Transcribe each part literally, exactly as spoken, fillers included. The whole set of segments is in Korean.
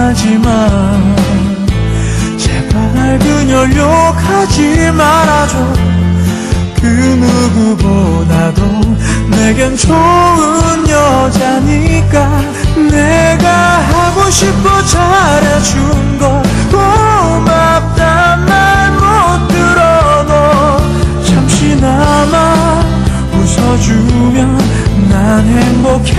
하지만 제발 그녀를 욕하지 말아줘. 그 누구보다도 내겐 좋은 여자니까 내가 하고 싶고 잘해준 걸 고맙단 말 못 들어도 잠시나마 웃어주면 난 행복해.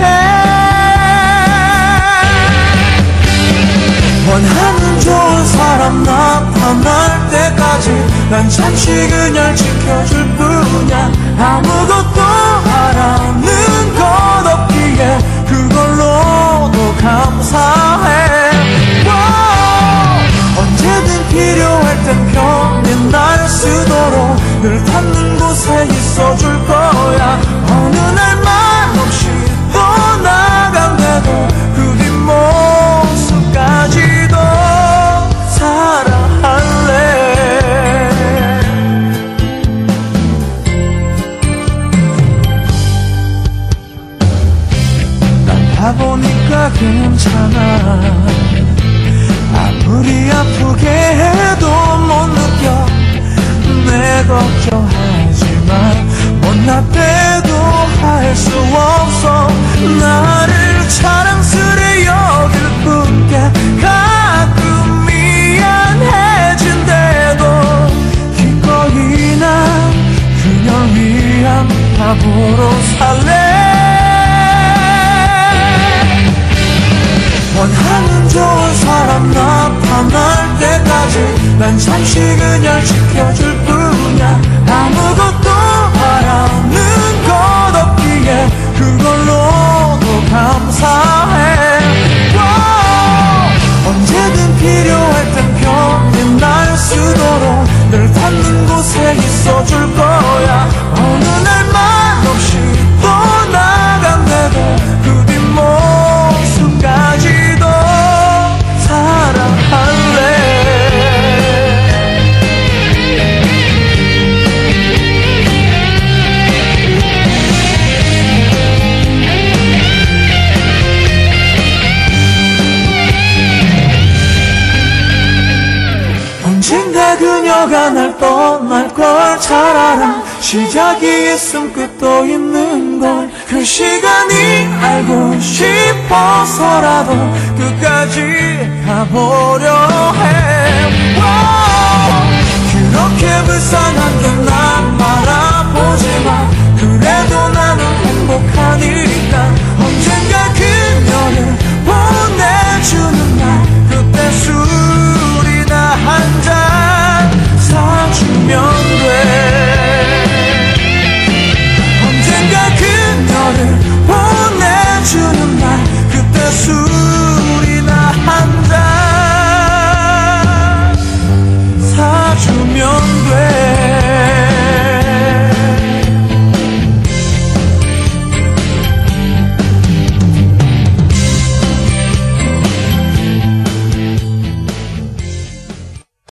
원하는 좋은 사람 나타날 때까지 난 잠시 그냥 지켜줄 뿐이야. 아무것도 바라는 것 없기에 그걸로도 감사해. 언제든 필요할 땐 편히 날 쓰도록 늘 닿는 곳에 있어줄 거야. 어느 날 말없이 떠나간대도 그 뒷모습까지도 사랑할래. 난 바보니까 괜찮아. 아무리 아프게 해도 못 느껴. 내 걱정하지만 못났대도 할 수 없어. 나를 자랑스레 여길 뿐게 가끔 미안해진대도 기꺼이 난 그녀 위한 바보로 살래. 원하는 좋은 사람 나타날 때까지 난 잠시 그냥 지켜줄 뿐이야. 아무것도 바라는 것 없기에 그걸로도 감사해. 언제든 필요할 땐 편히 날 쓰도록 늘 닿는 곳에 있어줄 거야. 어느 날 말없이 떠나간대도 그 뒷모습까지도 사랑할래. 언젠가 그녀가 날 떠날 걸 잘 알아. 시작이 있음 끝도 있는 걸 그 시간이 알고 싶어서라도 끝까지 가보려 해. 그렇게 불쌍한 게 나